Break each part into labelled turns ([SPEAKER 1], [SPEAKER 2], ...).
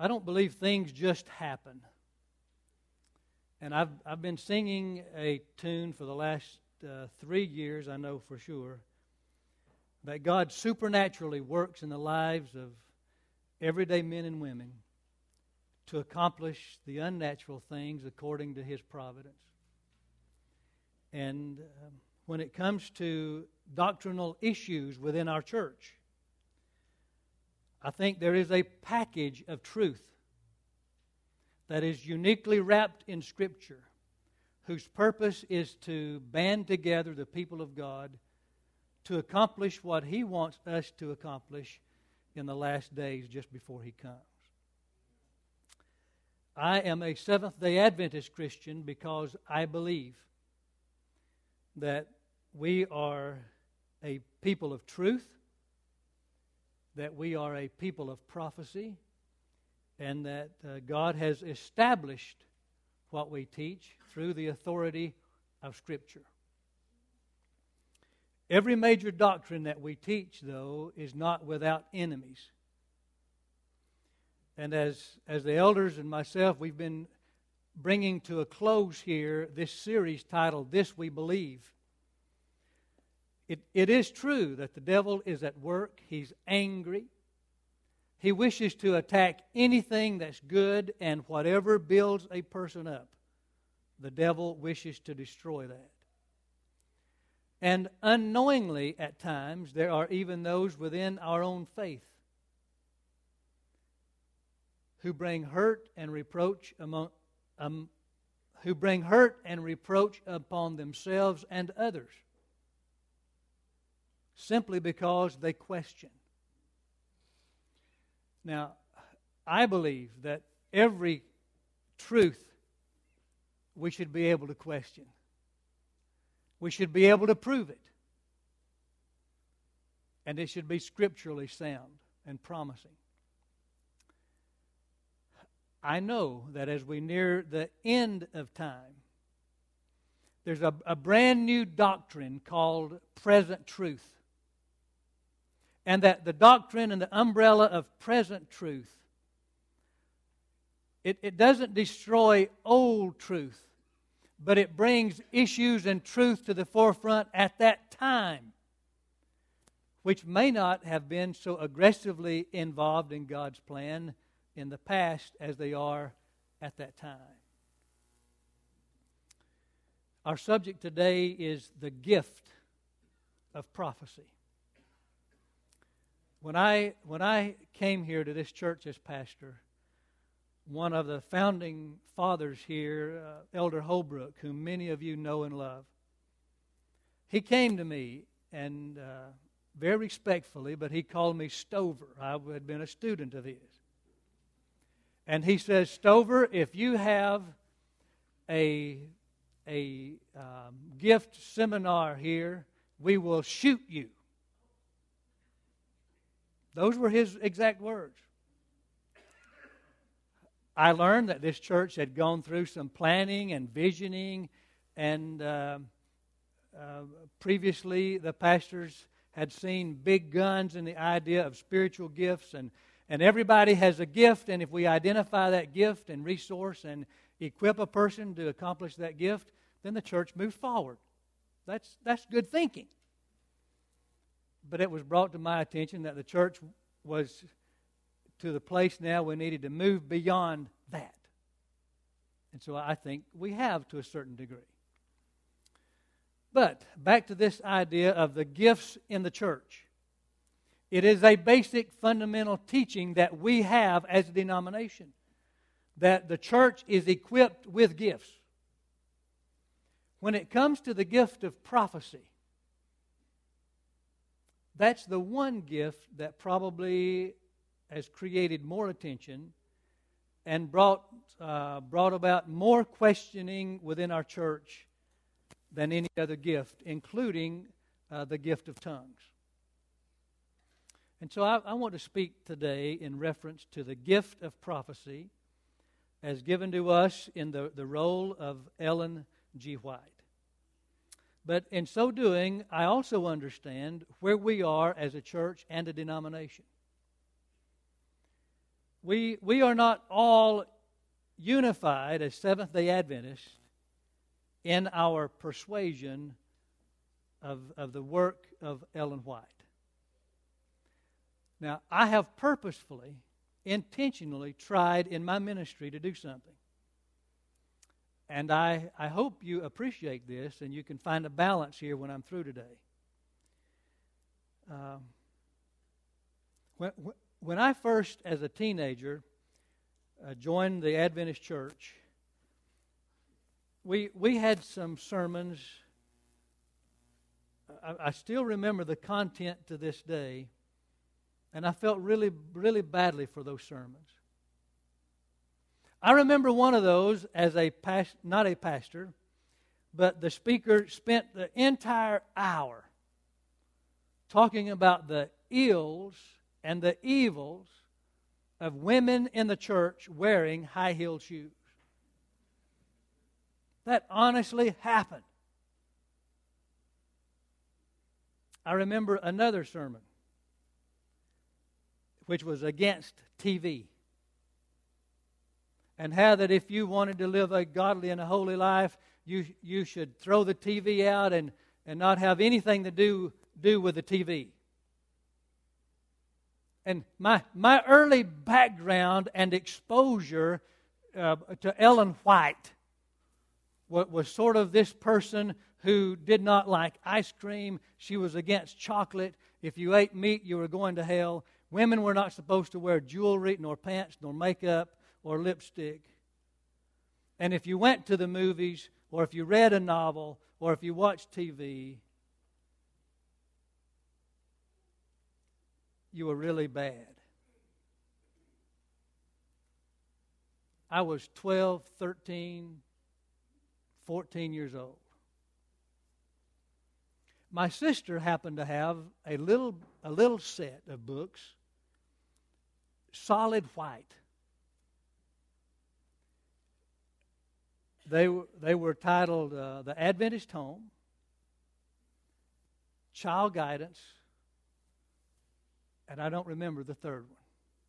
[SPEAKER 1] I don't believe things just happen. And I've been singing a tune for the last 3 years, I know for sure, that God supernaturally works in the lives of everyday men and women to accomplish the unnatural things according to His providence. And when it comes to doctrinal issues within our church, I think there is a package of truth that is uniquely wrapped in Scripture, whose purpose is to band together the people of God to accomplish what He wants us to accomplish in the last days just before He comes. I am a Seventh-day Adventist Christian because I believe that we are a people of truth, that we are a people of prophecy, and that God has established what we teach through the authority of Scripture. Every major doctrine that we teach, though, is not without enemies. And as the elders and myself, we've been bringing to a close here this series titled, This We Believe. It is true that the devil is at work. He's angry. He wishes to attack anything that's good, and whatever builds a person up, the devil wishes to destroy that. And unknowingly, at times, there are even those within our own faith who bring hurt and reproach upon themselves and others, simply because they question. Now, I believe that every truth we should be able to question. We should be able to prove it. And it should be scripturally sound and promising. I know that as we near the end of time, there's a brand new doctrine called present truth. And that the doctrine and the umbrella of present truth, it doesn't destroy old truth, but it brings issues and truth to the forefront at that time, which may not have been so aggressively involved in God's plan in the past as they are at that time. Our subject today is the gift of prophecy. When I came here to this church as pastor, one of the founding fathers here, Elder Holbrook, whom many of you know and love, he came to me and very respectfully, but he called me Stover. I had been a student of his. And he says, Stover, if you have a gift seminar here, we will shoot you. Those were his exact words. I learned that this church had gone through some planning and visioning, and previously the pastors had seen big guns in the idea of spiritual gifts, and everybody has a gift, and if we identify that gift and resource and equip a person to accomplish that gift, then the church moves forward. That's good thinking. But it was brought to my attention that the church was to the place now we needed to move beyond that. And so I think we have to a certain degree. But back to this idea of the gifts in the church. It is a basic fundamental teaching that we have as a denomination, that the church is equipped with gifts. When it comes to the gift of prophecy, that's the one gift that probably has created more attention and brought about more questioning within our church than any other gift, including the gift of tongues. And so I want to speak today in reference to the gift of prophecy as given to us in the role of Ellen G. White. But in so doing, I also understand where we are as a church and a denomination. we are not all unified as Seventh-day Adventists in our persuasion of the work of Ellen White. Now, I have purposefully, intentionally tried in my ministry to do something. And I hope you appreciate this and you can find a balance here when I'm through today. When I first, as a teenager, joined the Adventist Church, we had some sermons. I still remember the content to this day, and I felt really, really badly for those sermons. I remember one of those as not a pastor, but the speaker spent the entire hour talking about the ills and the evils of women in the church wearing high-heeled shoes. That honestly happened. I remember another sermon, which was against TV. And how that if you wanted to live a godly and a holy life, you should throw the TV out and not have anything to do with the TV. And my early background and exposure to Ellen White was sort of this person who did not like ice cream. She was against chocolate. If you ate meat, you were going to hell. Women were not supposed to wear jewelry, nor pants, nor makeup, or lipstick. And if you went to the movies, or if you read a novel, or if you watched TV, you were really bad. I was 12, 13, 14 years old. My sister happened to have a little set of books, solid white. They were titled The Adventist Home, Child Guidance, and I don't remember the third one.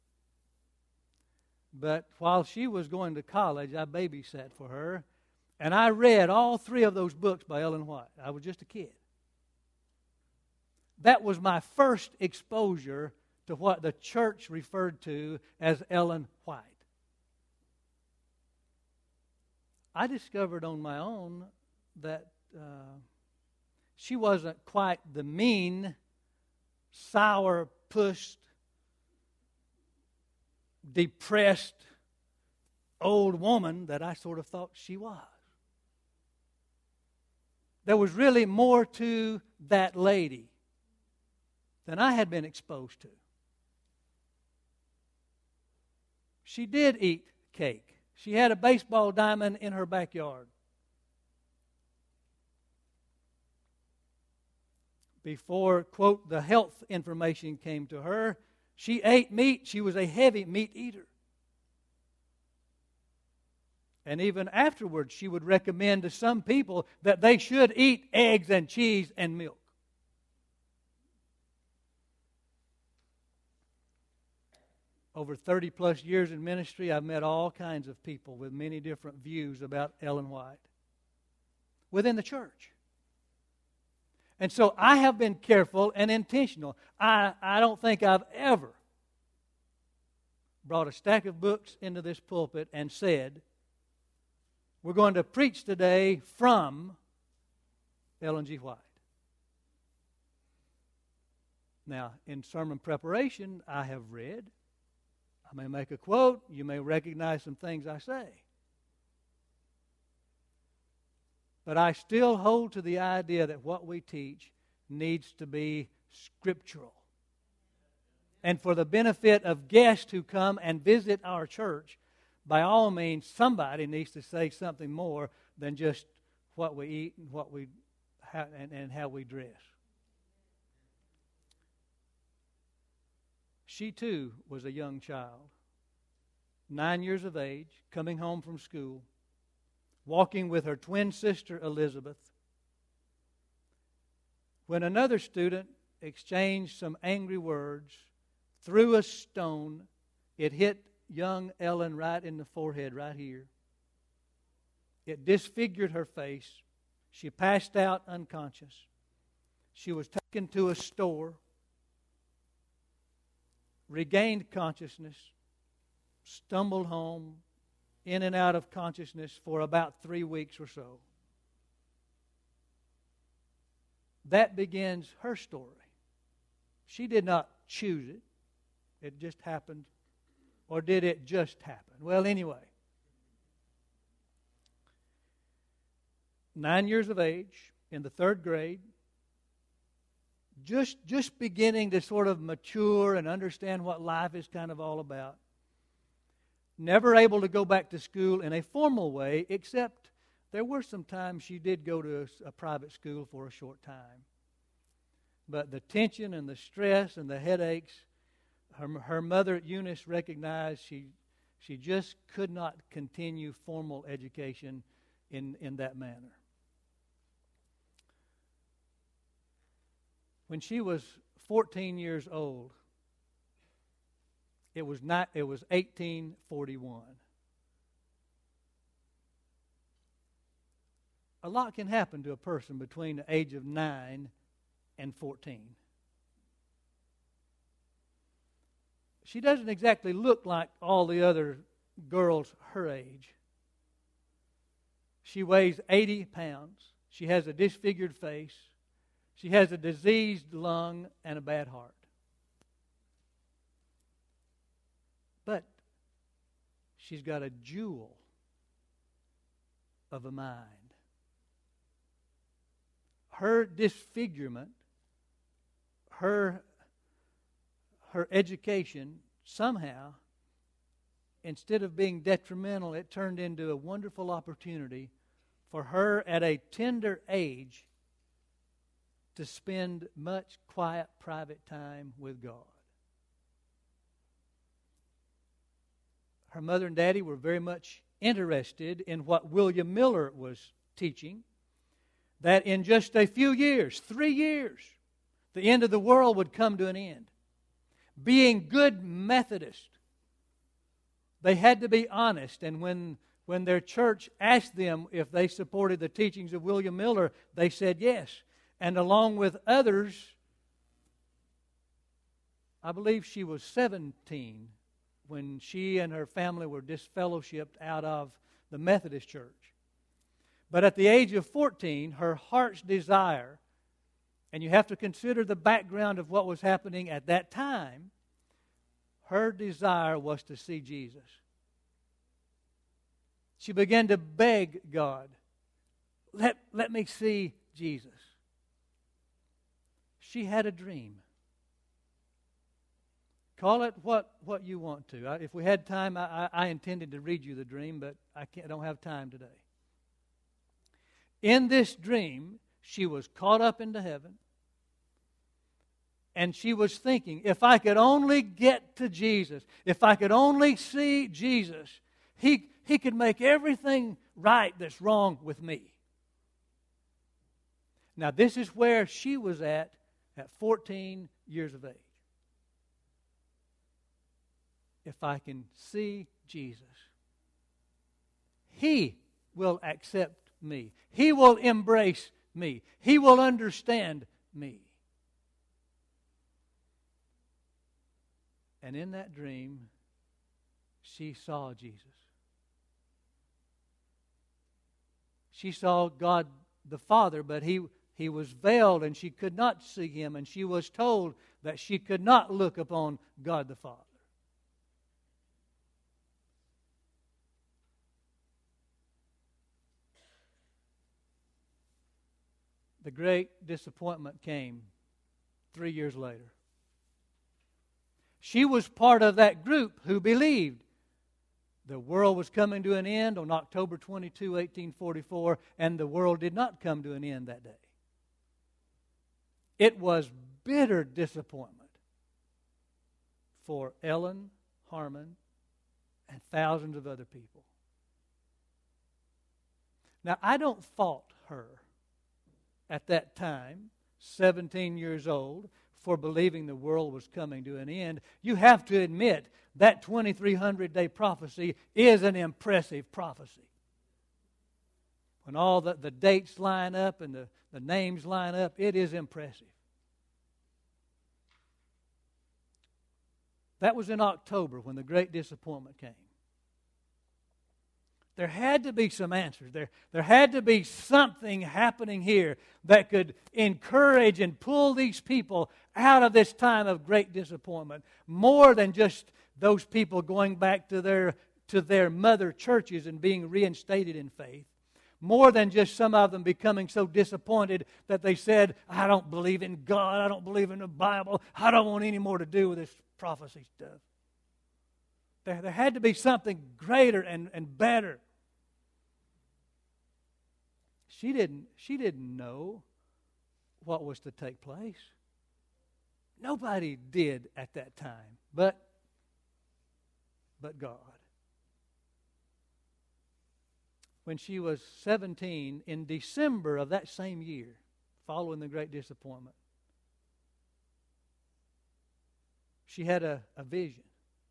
[SPEAKER 1] But while she was going to college, I babysat for her, and I read all three of those books by Ellen White. I was just a kid. That was my first exposure to what the church referred to as Ellen White. I discovered on my own that she wasn't quite the mean, sour-pussed, depressed old woman that I sort of thought she was. There was really more to that lady than I had been exposed to. She did eat cake. She had a baseball diamond in her backyard. Before, quote, the health information came to her, she ate meat. She was a heavy meat eater. And even afterwards, she would recommend to some people that they should eat eggs and cheese and milk. Over 30 plus years in ministry, I've met all kinds of people with many different views about Ellen White within the church. And so I have been careful and intentional. I don't think I've ever brought a stack of books into this pulpit and said, we're going to preach today from Ellen G. White. Now, in sermon preparation, I have read. I may make a quote. You may recognize some things I say. But I still hold to the idea that what we teach needs to be scriptural. And for the benefit of guests who come and visit our church, by all means, somebody needs to say something more than just what we eat and what we and how we dress. She too was a young child, 9 years of age, coming home from school, walking with her twin sister Elizabeth, when another student exchanged some angry words, threw a stone. It hit young Ellen right in the forehead, right here. It disfigured her face. She passed out unconscious. She was taken to a store, regained consciousness, stumbled home, in and out of consciousness for about 3 weeks or so. That begins her story. She did not choose it. It just happened. Or did it just happen? Well, anyway. 9 years of age, in the 3rd grade, just beginning to sort of mature and understand what life is kind of all about. Never able to go back to school in a formal way, except there were some times she did go to a private school for a short time. But the tension and the stress and the headaches, her mother, Eunice, recognized she just could not continue formal education in that manner. When she was 14 years old, it was 1841. A lot can happen to a person between the age of 9 and 14. She doesn't exactly look like all the other girls her age. She weighs 80 pounds. She has a disfigured face. She has a diseased lung and a bad heart. But she's got a jewel of a mind. Her disfigurement, her education, somehow, instead of being detrimental, it turned into a wonderful opportunity for her at a tender age to spend much quiet, private time with God. Her mother and daddy were very much interested in what William Miller was teaching, that in just a few years, 3 years, the end of the world would come to an end. Being good Methodists, they had to be honest, and when their church asked them if they supported the teachings of William Miller, they said yes. And along with others, I believe she was 17 when she and her family were disfellowshipped out of the Methodist Church. But at the age of 14, her heart's desire, and you have to consider the background of what was happening at that time, her desire was to see Jesus. She began to beg God, let me see Jesus. She had a dream. Call it what you want to. If we had time, I intended to read you the dream, but I don't have time today. In this dream, she was caught up into heaven, and she was thinking, if I could only get to Jesus, if I could only see Jesus, He could make everything right that's wrong with me. Now, this is where she was at 14 years of age. If I can see Jesus, He will accept me. He will embrace me. He will understand me. And in that dream, she saw Jesus. She saw God the Father, but He was veiled and she could not see Him, and she was told that she could not look upon God the Father. The great disappointment came 3 years later. She was part of that group who believed the world was coming to an end on October 22, 1844, and the world did not come to an end that day. It was bitter disappointment for Ellen Harmon and thousands of other people. Now, I don't fault her at that time, 17 years old, for believing the world was coming to an end, you have to admit that 2300-day prophecy is an impressive prophecy. When all the dates line up and the names line up, it is impressive. That was in October when the great disappointment came. There had to be some answers. There had to be something happening here that could encourage and pull these people out of this time of great disappointment, more than just those people going back to their mother churches and being reinstated in faith. More than just some of them becoming so disappointed that they said, I don't believe in God, I don't believe in the Bible, I don't want any more to do with this prophecy stuff. There had to be something greater and better. She didn't know what was to take place. Nobody did at that time, but God. When she was 17, in December of that same year, following the great disappointment, she had a vision.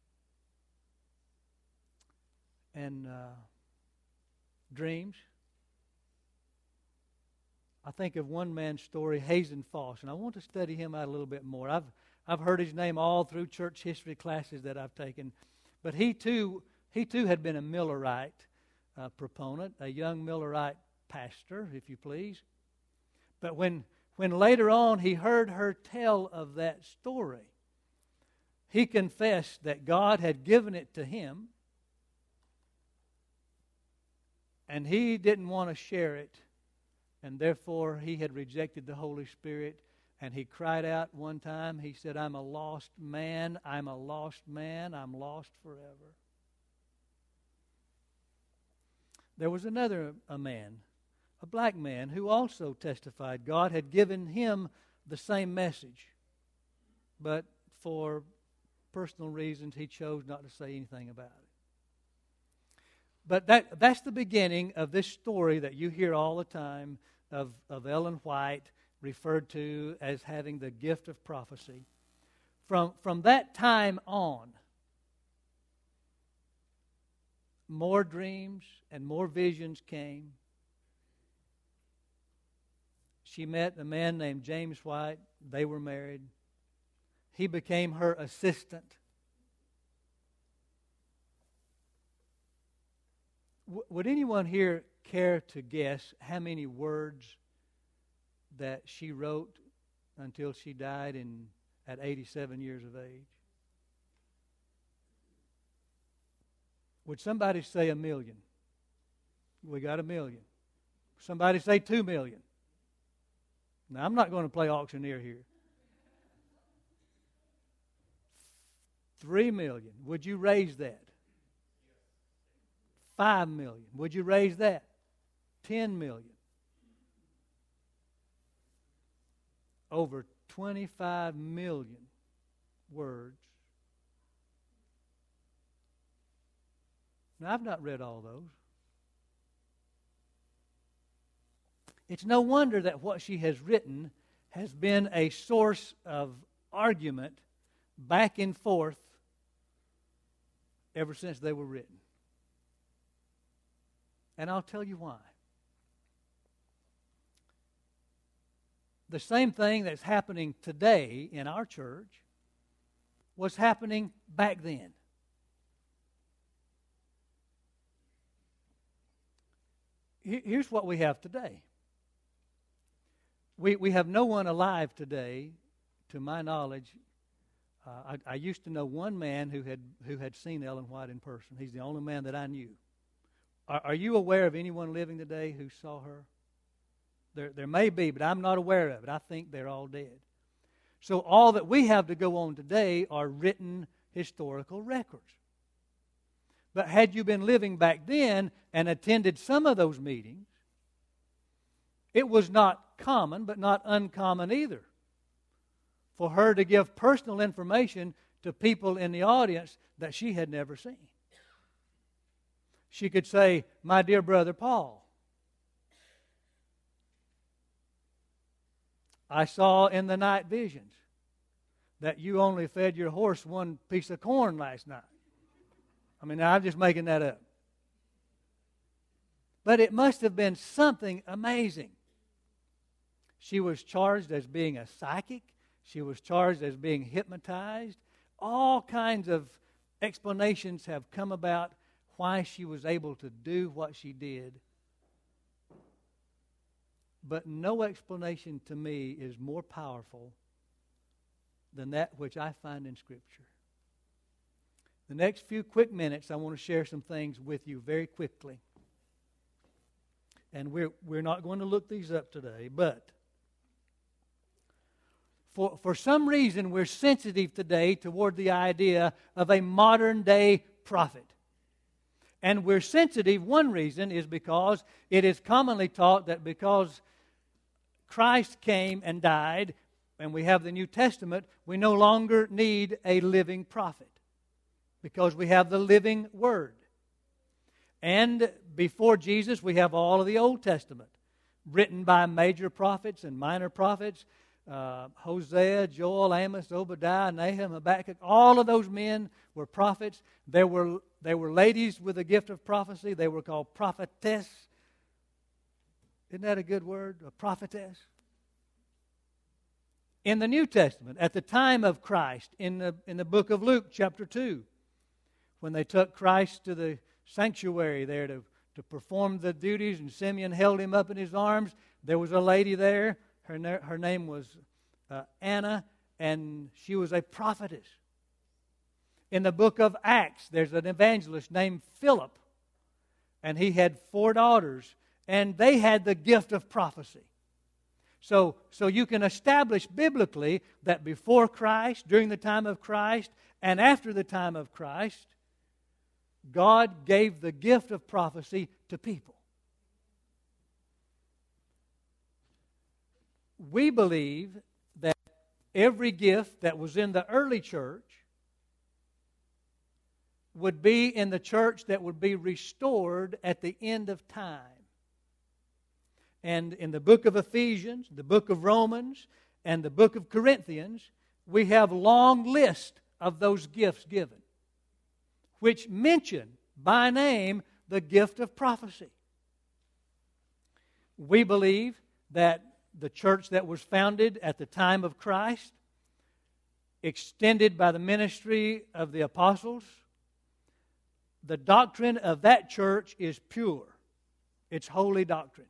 [SPEAKER 1] And dreams. I think of one man's story, Hazen Foss, and I want to study him out a little bit more. I've heard his name all through church history classes that I've taken, but he too had been a Millerite proponent, a young Millerite pastor, if you please. But when later on he heard her tell of that story, he confessed that God had given it to him, and he didn't want to share it, and therefore he had rejected the Holy Spirit. And he cried out one time, he said, I'm a lost man, I'm a lost man, I'm lost forever. There was another man, a black man, who also testified God had given him the same message. But for personal reasons, he chose not to say anything about it. But that's the beginning of this story that you hear all the time of Ellen White, referred to as having the gift of prophecy. From that time on, more dreams and more visions came. She met a man named James White. They were married. He became her assistant. Would anyone here care to guess how many words that she wrote until she died at 87 years of age? Would somebody say 1 million? We got 1 million. Somebody say 2 million. Now, I'm not going to play auctioneer here. 3 million. Would you raise that? 5 million. Would you raise that? 10 million. Over 25 million words. Now, I've not read all those. It's no wonder that what she has written has been a source of argument back and forth ever since they were written. And I'll tell you why. The same thing that's happening today in our church was happening back then. Here's what we have today. We have no one alive today, to my knowledge. I used to know one man who had seen Ellen White in person. He's the only man that I knew. Are you aware of anyone living today who saw her? There may be, but I'm not aware of it. I think they're all dead. So all that we have to go on today are written historical records. But had you been living back then and attended some of those meetings, it was not common, but not uncommon either, for her to give personal information to people in the audience that she had never seen. She could say, my dear brother Paul, I saw in the night visions. that you only fed your horse one piece of corn last night. I mean, I'm just making that up. But it must have been something amazing. She was charged as being a psychic. She was charged as being hypnotized. All kinds of explanations have come about why she was able to do what she did. But no explanation to me is more powerful than that which I find in Scripture. The next few quick minutes, I want to share some things with you very quickly. And we're not going to look these up today, but for some reason we're sensitive today toward the idea of a modern-day prophet. And we're sensitive, one reason is because it is commonly taught that because Christ came and died, and we have the New Testament, we no longer need a living prophet because we have the living Word. And before Jesus, we have all of the Old Testament written by major prophets and minor prophets. Hosea, Joel, Amos, Obadiah, Nahum, Habakkuk. All of those men were prophets. There were ladies with the gift of prophecy. They were called prophetess. Isn't that a good word? A prophetess. In the New Testament, at the time of Christ, in the book of Luke, chapter 2, when they took Christ to the sanctuary there to perform the duties, and Simeon held him up in his arms, there was a lady there. Her name was Anna, and she was a prophetess. In the book of Acts, there's an evangelist named Philip, and he had 4 daughters, and they had the gift of prophecy. So you can establish biblically that before Christ, during the time of Christ, and after the time of Christ, God gave the gift of prophecy to people. We believe that every gift that was in the early church would be in the church that would be restored at the end of time. And in the book of Ephesians, the book of Romans, and the book of Corinthians, we have long lists of those gifts given, which mention by name the gift of prophecy. We believe that the church that was founded at the time of Christ, extended by the ministry of the apostles, the doctrine of that church is pure. It's holy doctrine.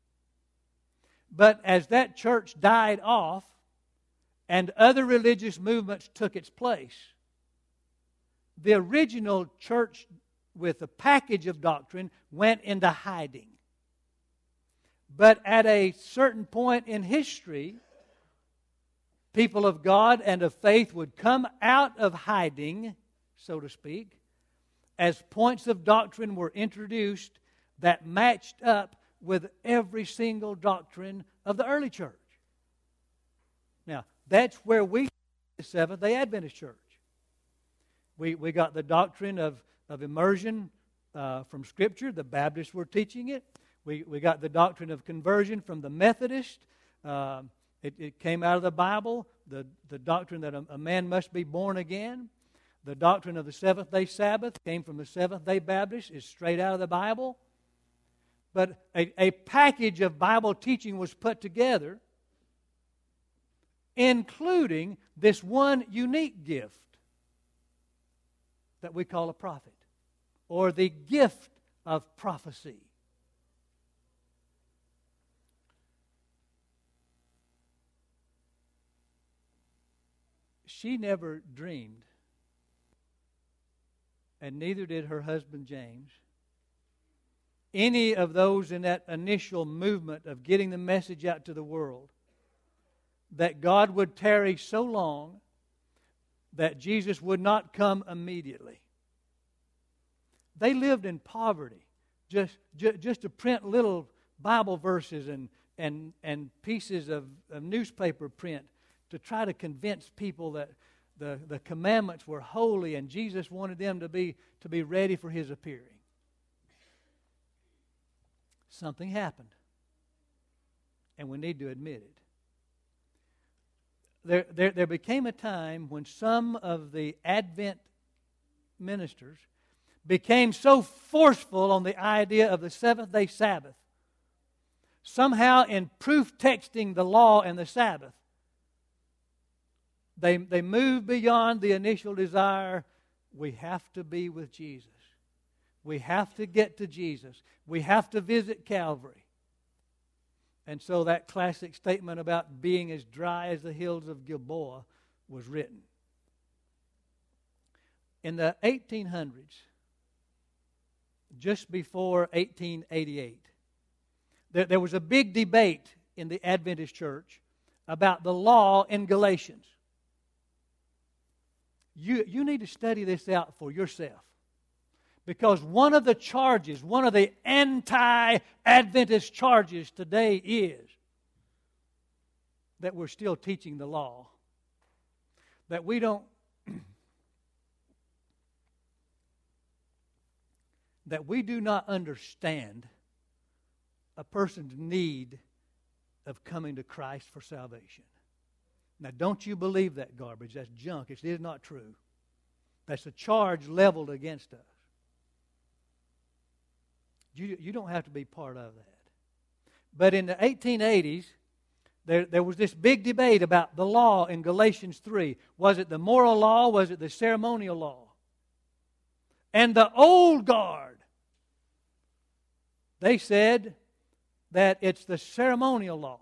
[SPEAKER 1] But as that church died off and other religious movements took its place, the original church with a package of doctrine went into hiding. But at a certain point in history, people of God and of faith would come out of hiding, so to speak, as points of doctrine were introduced that matched up with every single doctrine of the early church. Now, that's where we the Seventh-day Adventist Church. We got the doctrine of immersion from Scripture. The Baptists were teaching it. We got the doctrine of conversion from the Methodist. It came out of the Bible. The doctrine that a man must be born again. The doctrine of the Seventh-day Sabbath came from the Seventh-day Baptist. It's straight out of the Bible. But a package of Bible teaching was put together, including this one unique gift that we call a prophet, or the gift of prophecy. She never dreamed, and neither did her husband James, any of those in that initial movement of getting the message out to the world, that God would tarry so long that Jesus would not come immediately. They lived in poverty, just to print little Bible verses and pieces of newspaper print to try to convince people that the commandments were holy and Jesus wanted them to be ready for His appearing. Something happened, and we need to admit it. there became a time when some of the Advent ministers became so forceful on the idea of the seventh-day Sabbath, somehow in proof texting the law and the Sabbath, they moved beyond the initial desire. We have to be with Jesus. We have to get to Jesus. We have to visit Calvary. And so that classic statement about being as dry as the hills of Gilboa was written. In the 1800s, just before 1888, there was a big debate in the Adventist church about the law in Galatians. You need to study this out for yourself. Because one of the charges, one of the anti-Adventist charges today is that we're still teaching the law. That we don't that we do not understand a person's need of coming to Christ for salvation. Now, don't you believe that garbage. That's junk. It is not true. That's a charge leveled against us. You don't have to be part of that. But in the 1880s, there was this big debate about the law in Galatians 3. Was it the moral law? Was it the ceremonial law? And the old guard, they said that it's the ceremonial law.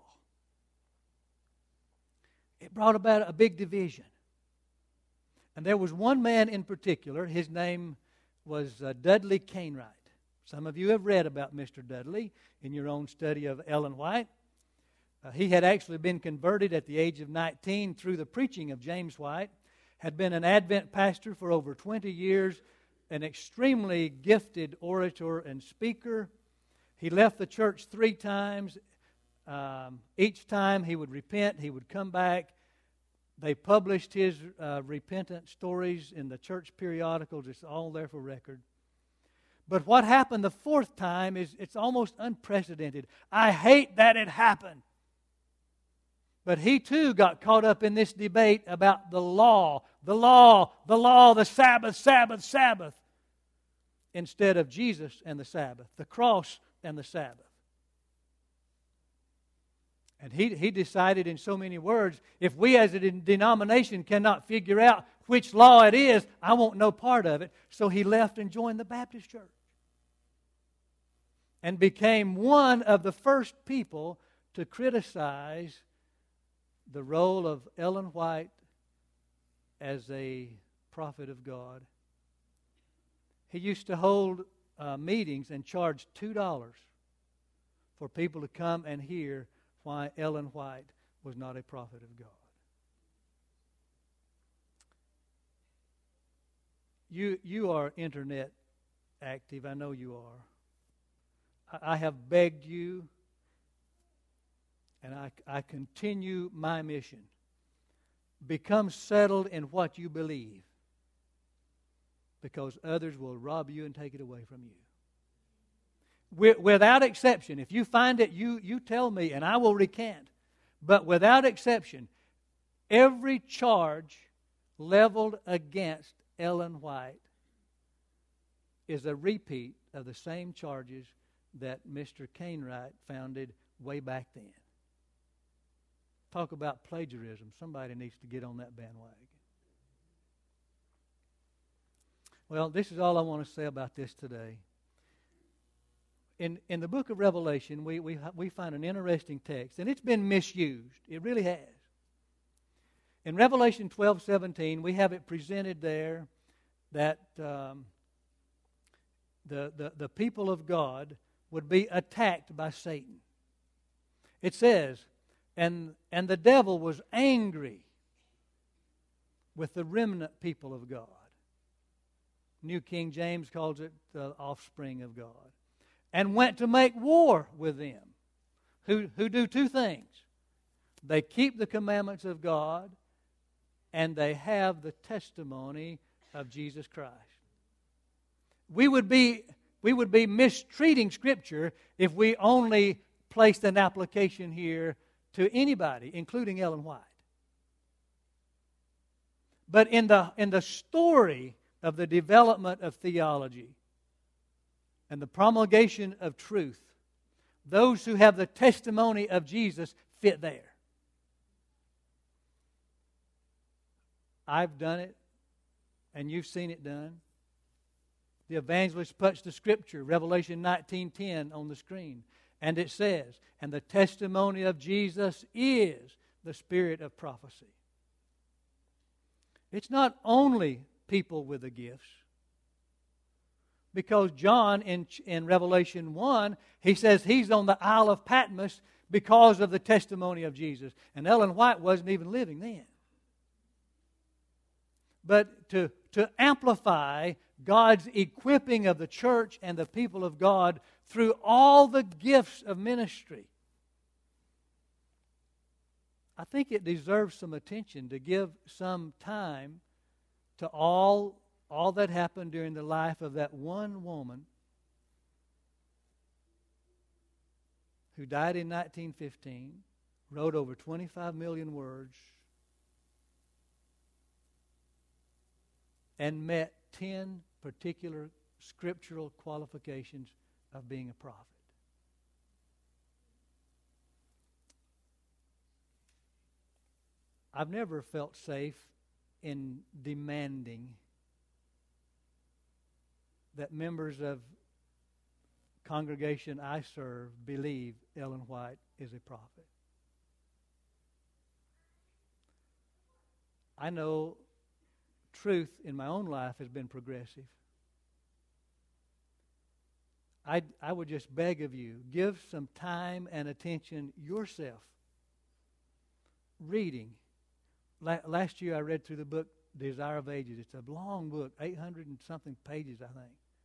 [SPEAKER 1] It brought about a big division. And there was one man in particular. His name was Dudley Cainwright. Some of you have read about Mr. Dudley in your own study of Ellen White. He had actually been converted at the age of 19 through the preaching of James White, had been an Advent pastor for over 20 years, an extremely gifted orator and speaker. He left the church 3 times. Each time he would repent, he would come back. They published his repentant stories in the church periodicals. It's all there for record. But what happened the 4th time it's almost unprecedented. I hate that it happened. But he too got caught up in this debate about the law, the Sabbath, instead of Jesus and the Sabbath, the cross and the Sabbath. And he decided in so many words, if we as a denomination cannot figure out which law it is, I want no part of it. So he left and joined the Baptist church. And became one of the first people to criticize the role of Ellen White as a prophet of God. He used to hold meetings and charge $2 for people to come and hear why Ellen White was not a prophet of God. You are internet active. I know you are. I have begged you, and I continue my mission. Become settled in what you believe, because others will rob you and take it away from you. Without exception, if you find it, you tell me, and I will recant. But without exception, every charge leveled against Ellen White is a repeat of the same charges that Mr. Cainwright founded way back then. Talk about plagiarism. Somebody needs to get on that bandwagon. Well, this is all I want to say about this today. In the book of Revelation, we find an interesting text, and it's been misused. It really has. In Revelation 12:17, we have it presented there that the people of God would be attacked by Satan. It says, and the devil was angry with the remnant people of God. New King James calls it the offspring of God. And went to make war with them, who do 2 things. They keep the commandments of God, and they have the testimony of Jesus Christ. We would be mistreating Scripture if we only placed an application here to anybody, including Ellen White. But in the story of the development of theology and the promulgation of truth, those who have the testimony of Jesus fit there. I've done it, and you've seen it done. The evangelist puts the scripture, Revelation 19:10, on the screen. And it says, and the testimony of Jesus is the spirit of prophecy. It's not only people with the gifts. Because John, in Revelation 1, he says he's on the Isle of Patmos because of the testimony of Jesus. And Ellen White wasn't even living then. But to amplify God's equipping of the church and the people of God through all the gifts of ministry, I think it deserves some attention to give some time to all that happened during the life of that one woman who died in 1915, wrote over 25 million words, and met 10 particular scriptural qualifications of being a prophet. I've never felt safe in demanding that members of congregation I serve believe Ellen White is a prophet. I know truth in my own life has been progressive. I would just beg of you, give some time and attention yourself reading. Last year I read through the book Desire of Ages. It's a long book, 800 and something pages, I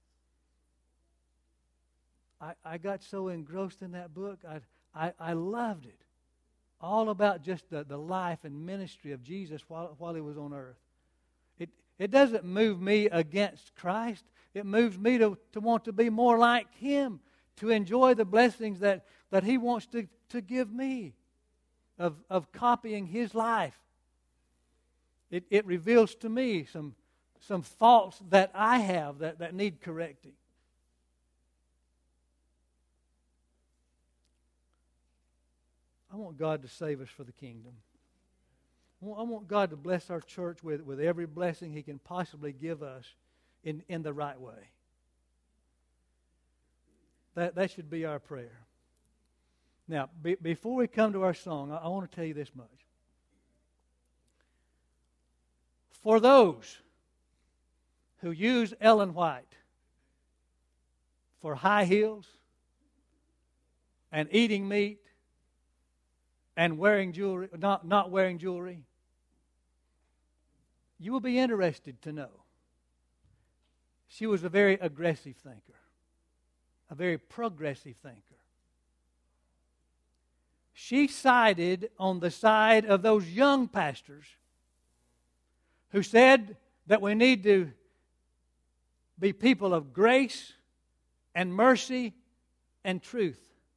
[SPEAKER 1] think. I got so engrossed in that book. I loved it. All about just the life and ministry of Jesus while he was on earth. It doesn't move me against Christ. It moves me to want to be more like him, to enjoy the blessings that he wants to give me of copying his life. It reveals to me some faults that I have that need correcting. I want God to save us for the kingdom. I want God to bless our church with every blessing he can possibly give us in the right way. That should be our prayer. Now, before we come to our song, I want to tell you this much. For those who use Ellen White for high heels and eating meat and wearing jewelry, not wearing jewelry, you will be interested to know she was a very aggressive thinker, a very progressive thinker. She sided on the side of those young pastors who said that we need to be people of grace and mercy and truth.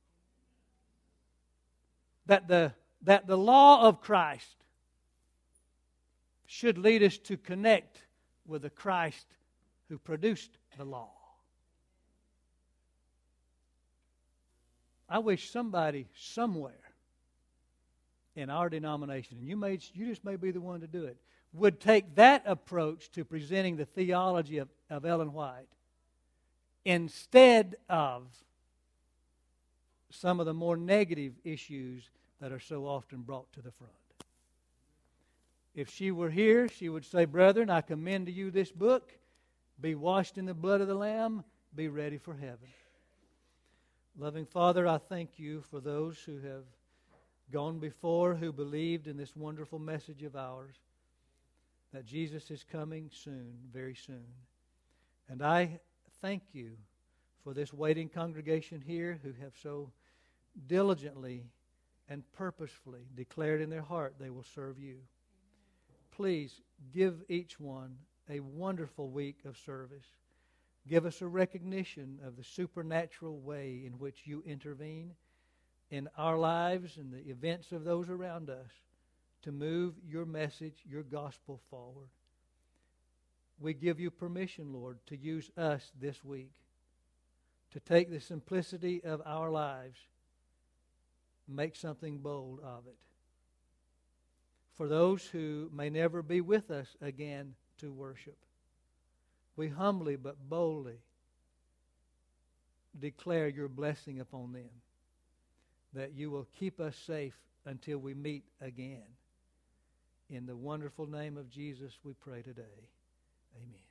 [SPEAKER 1] That the law of Christ should lead us to connect with the Christ who produced the law. I wish somebody somewhere in our denomination, and you just may be the one to do it, would take that approach to presenting the theology of Ellen White instead of some of the more negative issues that are so often brought to the front. If she were here, she would say, "Brethren, I commend to you this book. Be washed in the blood of the Lamb. Be ready for heaven." Loving Father, I thank you for those who have gone before, who believed in this wonderful message of ours, that Jesus is coming soon, very soon. And I thank you for this waiting congregation here who have so diligently and purposefully declared in their heart they will serve you. Please give each one a wonderful week of service. Give us a recognition of the supernatural way in which you intervene in our lives and the events of those around us to move your message, your gospel forward. we give you permission, Lord, to use us this week, to take the simplicity of our lives, make something bold of it. For those who may never be with us again to worship, we humbly but boldly declare your blessing upon them, that you will keep us safe until we meet again. In the wonderful name of Jesus we pray today. Amen.